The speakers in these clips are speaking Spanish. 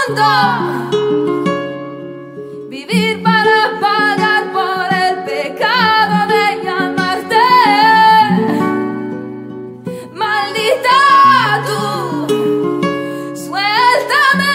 mundo. Vivir para pagar por el pecado de llamarte. Maldita tú, suéltame.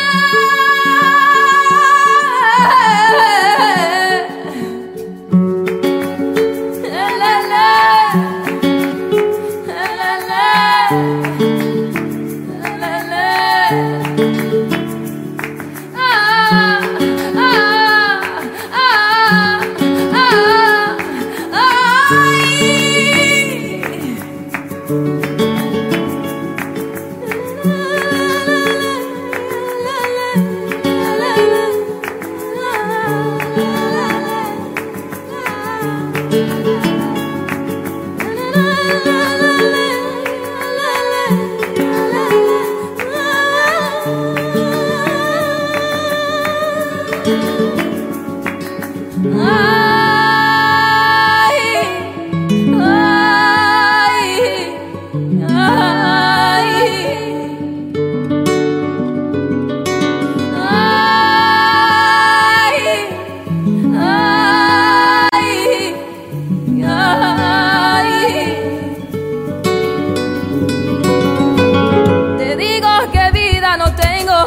Te digo que vida no tengo,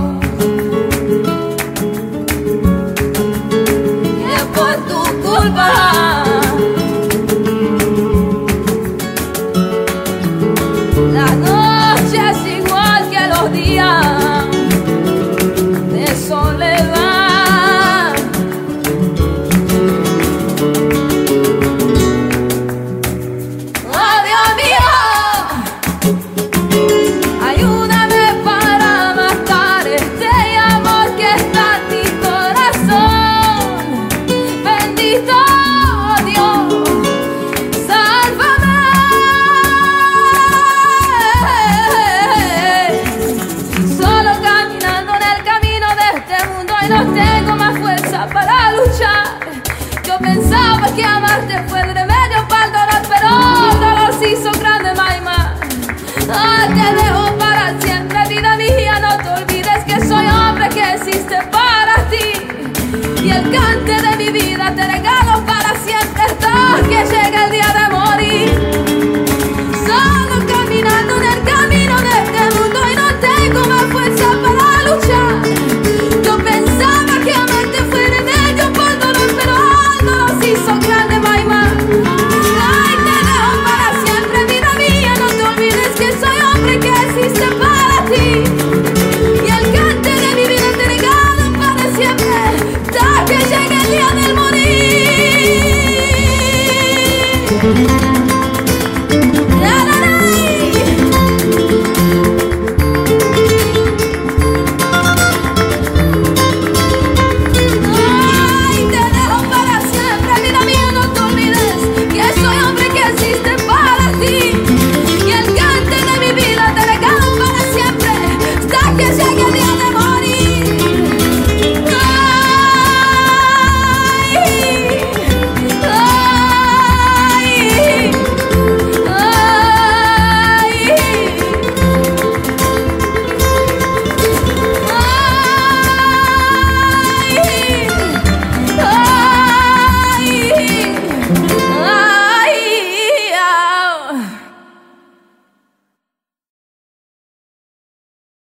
y es por tu culpa. La noche es igual que los días de soledad. Oh Dios mío, ayúdame para matar este amor que está en mi corazón. Bendito Dios, sálvame. Solo caminando en el camino de este mundo y no tengo más fuerza para luchar. Yo pensaba que amarte fue el remedio para el dolor, pero el dolor se hizo grande, Maima. Te dejo para siempre, vida mía, no te olvides que soy hombre que existe para ti. Y el cante de mi vida te regalo para siempre hasta que llegue